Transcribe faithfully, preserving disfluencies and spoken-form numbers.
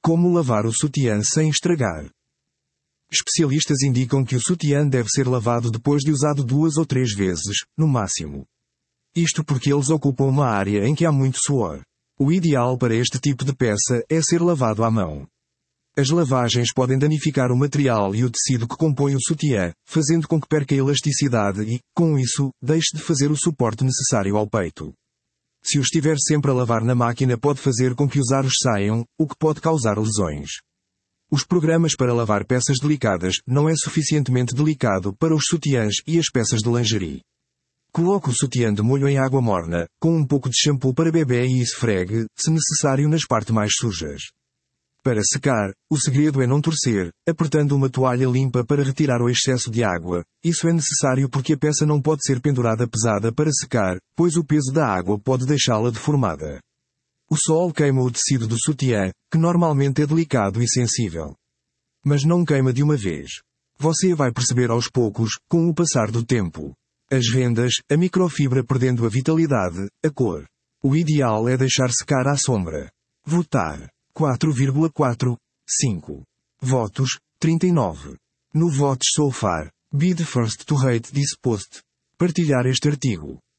Como lavar o sutiã sem estragar? Especialistas indicam que o sutiã deve ser lavado depois de usado duas ou três vezes, no máximo. Isto porque eles ocupam uma área em que há muito suor. O ideal para este tipo de peça é ser lavado à mão. As lavagens podem danificar o material e o tecido que compõe o sutiã, fazendo com que perca a elasticidade e, com isso, deixe de fazer o suporte necessário ao peito. Se o estiver sempre a lavar na máquina pode fazer com que os aros saiam, o que pode causar lesões. Os programas para lavar peças delicadas não é suficientemente delicado para os sutiãs e as peças de lingerie. Coloque o sutiã de molho em água morna, com um pouco de shampoo para bebê e esfregue, se necessário nas partes mais sujas. Para secar, o segredo é não torcer, apertando uma toalha limpa para retirar o excesso de água. Isso é necessário porque a peça não pode ser pendurada pesada para secar, pois o peso da água pode deixá-la deformada. O sol queima o tecido do sutiã, que normalmente é delicado e sensível. Mas não queima de uma vez. Você vai perceber aos poucos, com o passar do tempo. As vendas, a microfibra perdendo a vitalidade, a cor. O ideal é deixar secar à sombra. Votar. quatro vírgula quatro, cinco. Votos, trinta e nove. No Votes So Far, be the first to rate this post. Partilhar este artigo.